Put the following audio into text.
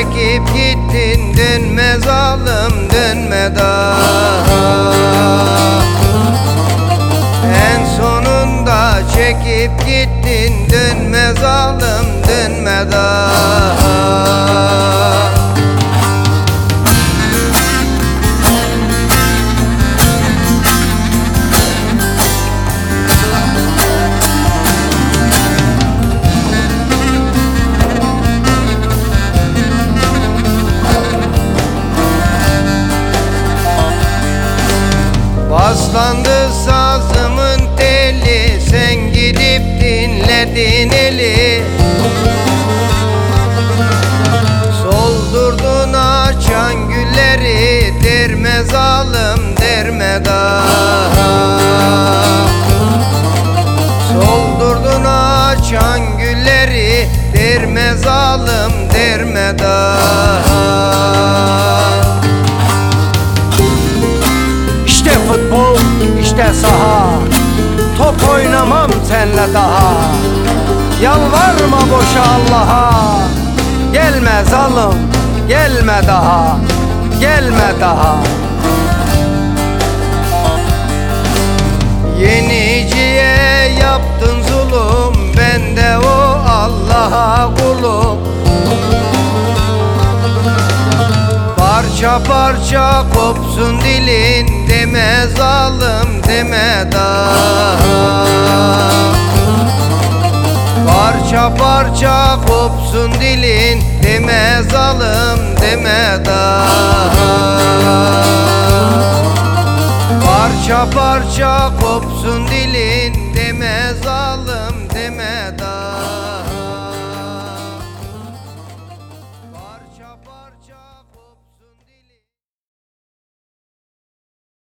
çekip gittin, dönme zalim dönme daha. En sonunda çekip gittin, dönme zalim dönme daha. Paslandı sazımın teli, sen gidip dinledin eli. Soldurdun açan gülleri, derme zalim derme daha. Soldurdun açan gülleri, derme zalim derme daha. İşte futbol, işte saha. Top oynamam senle daha. Yalvarma boşa Allah'a. Gelme zalim, gelme daha. Gelme daha. Yeniciye yaptın zulüm, ben de o Allah'a kulum. Parça parça kopsun dilin, deme zalim deme daha. Parça parça kopsun dilin, deme zalim deme daha. Parça parça kopsun dilin.